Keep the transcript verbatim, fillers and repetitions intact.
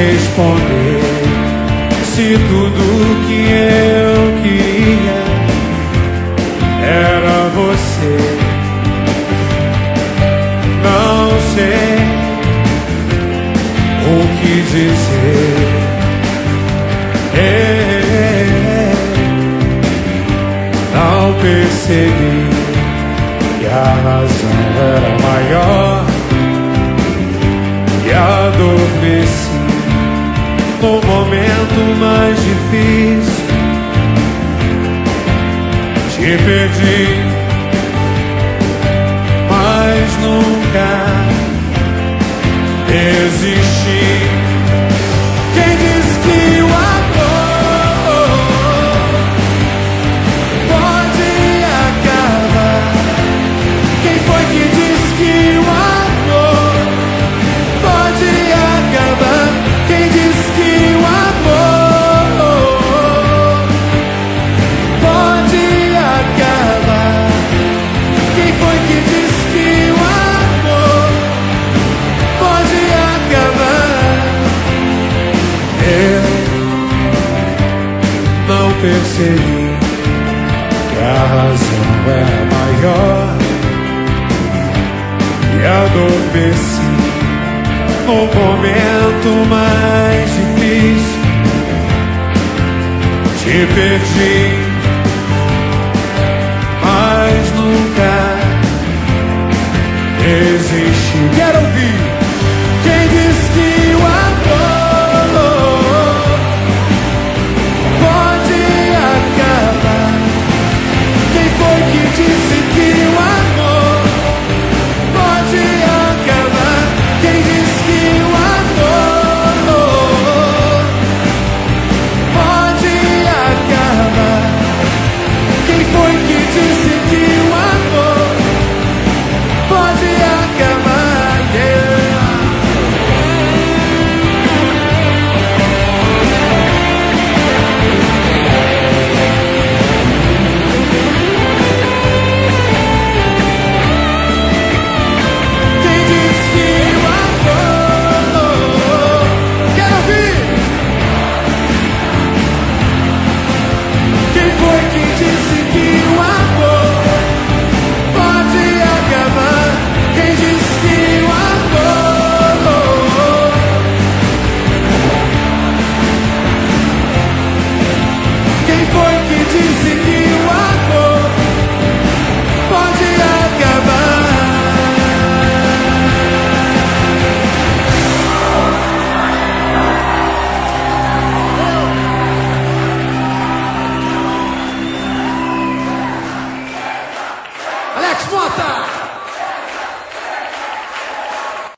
responder se tudo que eu queria era você. Não sei o que dizer. É, não percebi que a razão era maior e adormeci no momento mais difícil. Te perdi, mas nunca desisti. Quem diz que o amor pode acabar? Quem foi que diz que o amor pode acabar? Quem diz que o amor pode acabar? Quem foi que diz que o amor pode acabar? Eu não percebi que a razão era maior e adormeci no momento mais difícil. Te perdi, mas nunca desisti. Quero